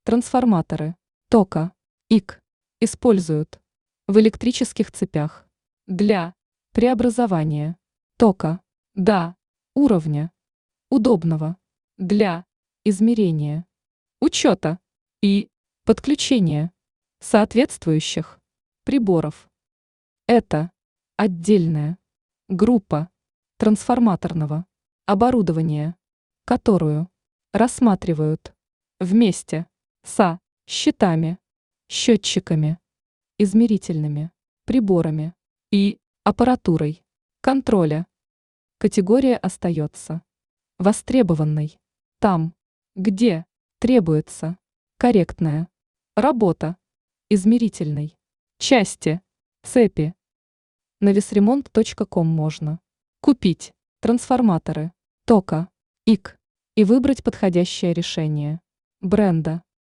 Трансформаторы тока ИК используют в электрических цепях для преобразования тока до уровня, удобного для измерения, учета и подключения соответствующих приборов. Это отдельная группа трансформаторного оборудования, которую рассматривают вместе со щитами, счетчиками, измерительными приборами и аппаратурой контроля. Категория остается востребованной там, где требуется корректная работа измерительной части цепи. На весремонт.ком можно купить трансформаторы тока ИК и выбрать подходящее решение бренда.